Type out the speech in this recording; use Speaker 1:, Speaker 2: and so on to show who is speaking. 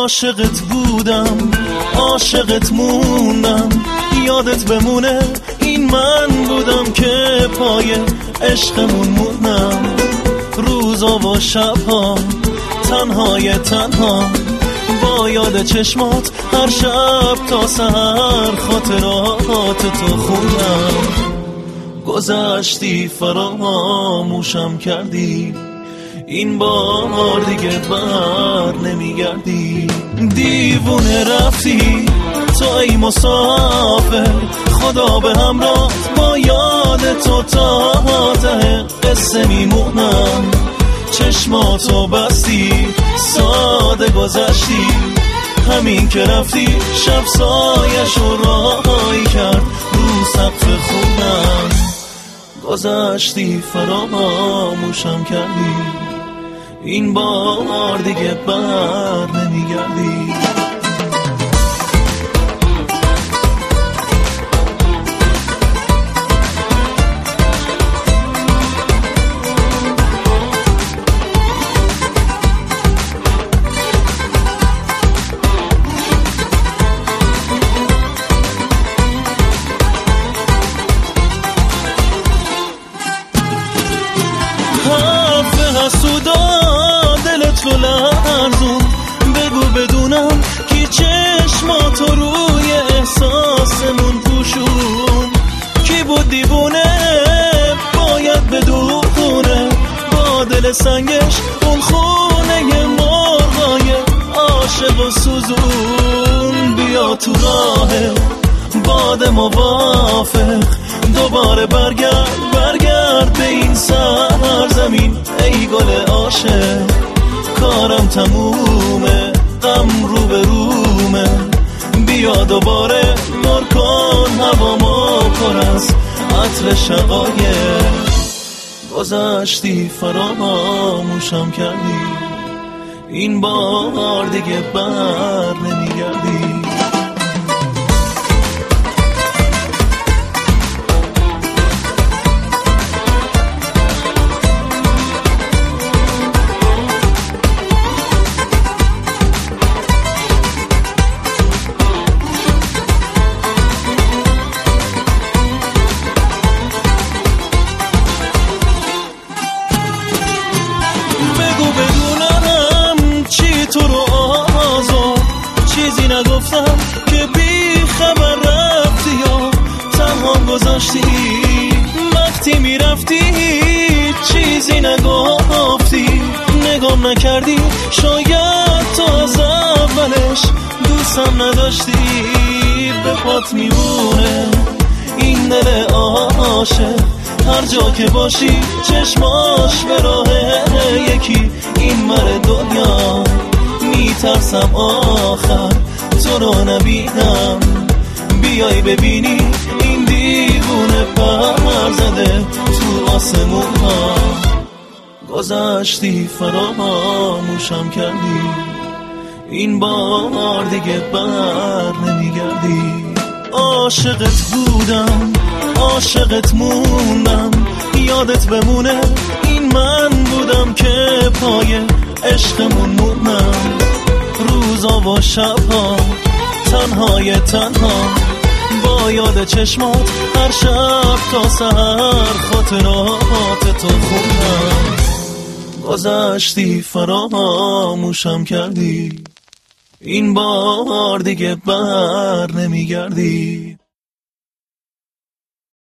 Speaker 1: عاشقت بودم، عاشقت موندم، یادت بمونه این من بودم که پای عشقمون موندم. روزا و شبها تنهای تنها با یاد چشمات هر شب تا سحر خاطرات تو خوندم. گذشتی فراموشم کردی، این بار دیگه بر نمیگردی. دیوونه رفتی تو ای مسافر، خدا به همراه با یاد تو تا ته قصه میمونم. چشماتو بستی ساده گذشتی، همین که رفتی شب سایه‌شو راهی کرد رو سقف خونم. گذشتی فراموشم کردی، این بار دیگه بر نمیگردی. حسودا دلت رو لرزون، بگو بدونم که چشماتو روی احساسمون پوشون. کی بود دیوونه باید بدونه، با دل سنگش اون خونه مرغای عاشق و سوزون. بیا تو راه باد موافق، دوباره برگرد به این سرزمین ای گل عاشق. کارم تمومه، غم رو به رومه، بیا دوباره نور کن هوامو پر از عطر شقایق. گذشتی فراموشم کردی، این بار دیگه بر نمیگردی. تو رو آزار چیزی نگفتم که بی خبر رفتی یا تنها گذاشتی. وقتی میرفتی چیزی نگفتی، نگام نکردی، شاید تو از اولش دوستم نداشتی. به پات میمونه این دل عاشق، هر جا که باشی چشماش به راه یکی این ور دنیا. میترسم آخر تو رو نبینم، بیای ببینی این دیوونه پر زده تو آسمون ها. گذشتی فراموشم کردی، این بار دیگه بر نمیگردی. عاشقت بودم، عاشقت موندم، یادت بمونه این من بودم که پای عشقمون موندم. روزا و شبها تنهای تنها با یاد چشمات هر شب تا سحر خاطرات تو خوندم. گذشتی فراموشم کردی، این بار دیگه بر نمیگردی.